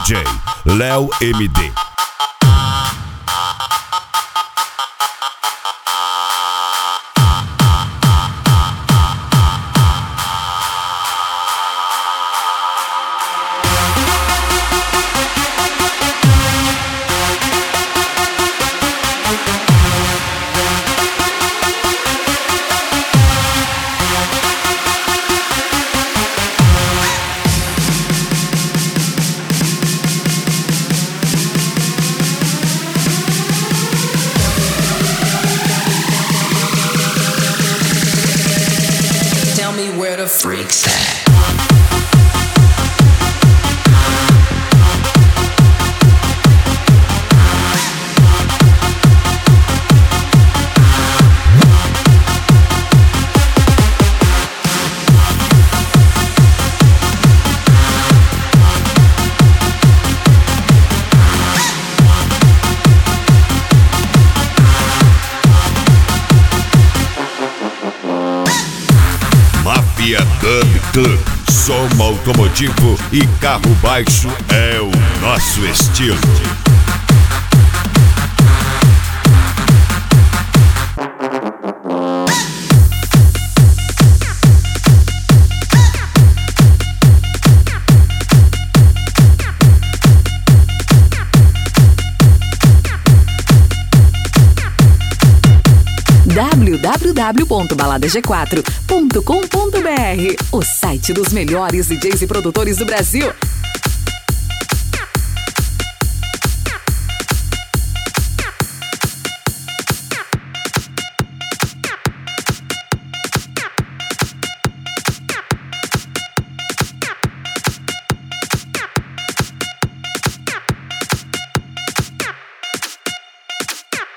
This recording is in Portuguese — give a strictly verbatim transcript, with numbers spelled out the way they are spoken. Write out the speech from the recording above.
J Léo M D. Where the freaks at? Mafia Dub Club, som automotivo e carro baixo é o nosso estilo. w w w ponto balada g quatro ponto com ponto b r, o site dos melhores D Js e produtores do Brasil.